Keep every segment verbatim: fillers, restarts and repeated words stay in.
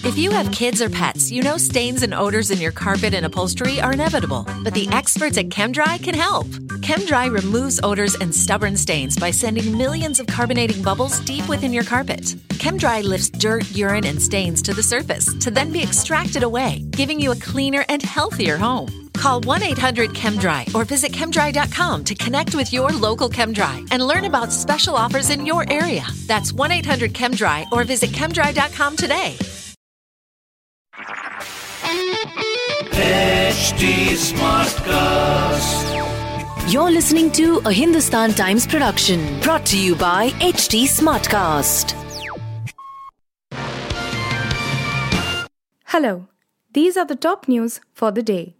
If you have kids or pets, you know stains and odors in your carpet and upholstery are inevitable. But the experts at ChemDry can help. ChemDry removes odors and stubborn stains by sending millions of carbonating bubbles deep within your carpet. ChemDry lifts dirt, urine, and stains to the surface to then be extracted away, giving you a cleaner and healthier home. Call one eight hundred ChemDry or visit chemdry dot com to connect with your local ChemDry and learn about special offers in your area. That's one eight hundred ChemDry or visit chemdry dot com today. H D Smartcast. You're listening to a Hindustan Times production brought to you by H D Smartcast. Hello, these are the top news for the day.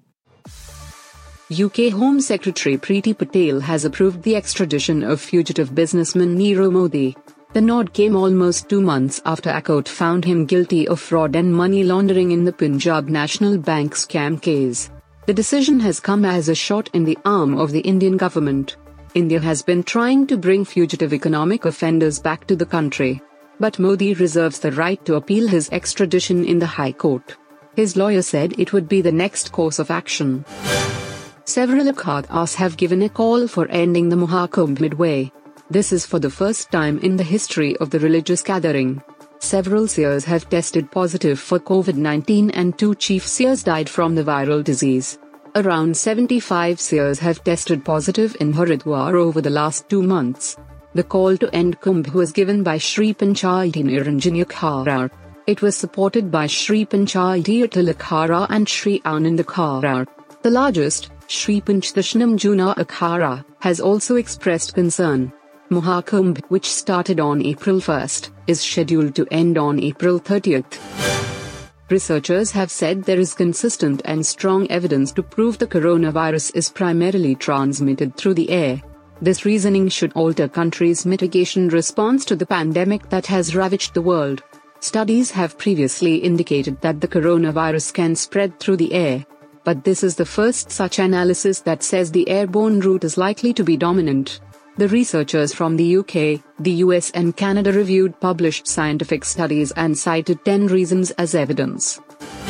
U K Home Secretary Priti Patel has approved the extradition of fugitive businessman Nirav Modi. The nod came almost two months after a court found him guilty of fraud and money laundering in the Punjab National Bank scam case. The decision has come as a shot in the arm of the Indian government. India has been trying to bring fugitive economic offenders back to the country. But Modi reserves the right to appeal his extradition in the High Court. His lawyer said it would be the next course of action. Several Akhadas have given a call for ending the Mahakumbh midway. This is for the first time in the history of the religious gathering. Several seers have tested positive for covid nineteen and two chief seers died from the viral disease. Around seventy-five seers have tested positive in Haridwar over the last two months. The call to end Kumbh was given by Shri Panchayati Niranjani Akhara. It was supported by Shri Panchayati Atal Akhara and Shri Anand Akhara. The largest, Shri Panchadashanam Juna Akhara, has also expressed concern. Mahakumbh, which started on April first, is scheduled to end on April thirtieth. Researchers have said there is consistent and strong evidence to prove the coronavirus is primarily transmitted through the air. This reasoning should alter countries' mitigation response to the pandemic that has ravaged the world. Studies have previously indicated that the coronavirus can spread through the air. But this is the first such analysis that says the airborne route is likely to be dominant. The researchers from the U K, the U S and Canada reviewed published scientific studies and cited ten reasons as evidence.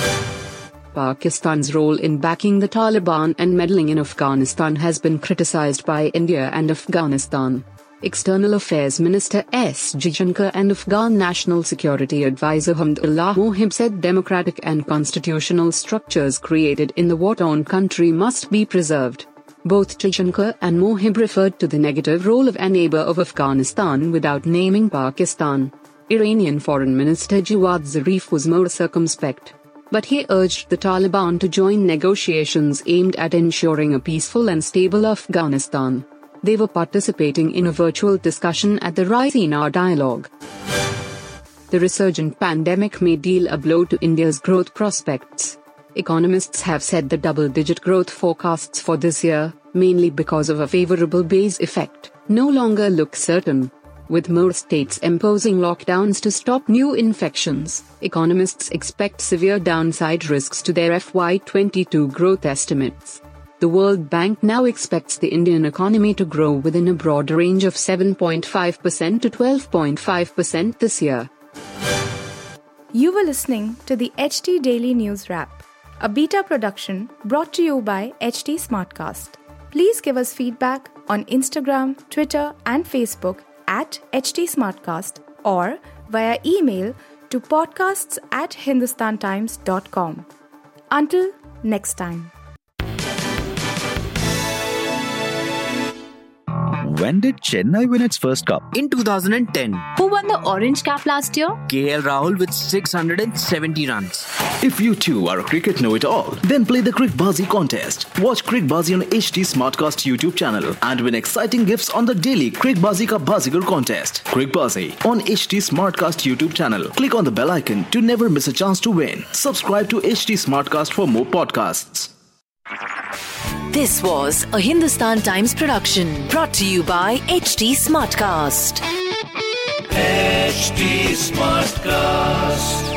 Pakistan's role in backing the Taliban and meddling in Afghanistan has been criticized by India and Afghanistan. External Affairs Minister S. Jaishankar and Afghan National Security Advisor Hamdullah Mohib said democratic and constitutional structures created in the war-torn country must be preserved. Both Jaishankar and Mohib referred to the negative role of a neighbor of Afghanistan without naming Pakistan. Iranian Foreign Minister Jawad Zarif was more circumspect. But he urged the Taliban to join negotiations aimed at ensuring a peaceful and stable Afghanistan. They were participating in a virtual discussion at the Raisina Dialogue. The resurgent pandemic may deal a blow to India's growth prospects. Economists have said the double-digit growth forecasts for this year, mainly because of a favorable base effect, no longer look certain. With more states imposing lockdowns to stop new infections, economists expect severe downside risks to their F Y twenty-two growth estimates. The World Bank now expects the Indian economy to grow within a broad range of seven point five percent to twelve point five percent this year. You were listening to the H D Daily News Wrap, a beta production brought to you by H D Smartcast. Please give us feedback on Instagram, Twitter and Facebook at H D Smartcast or via email to podcasts at hindustantimes dot com. Until next time. When did Chennai win its first cup? In two thousand ten. Who won the Orange Cap last year? K L Rahul with six hundred seventy runs. If you too are a cricket know-it-all, then play the Crickbazi contest. Watch Crickbazi on H D Smartcast YouTube channel and win exciting gifts on the daily Crickbazi Ka Bazigar contest. Crickbazi on H D Smartcast YouTube channel. Click on the bell icon to never miss a chance to win. Subscribe to H D Smartcast for more podcasts. This was a Hindustan Times production brought to you by H D Smartcast. H D Smartcast.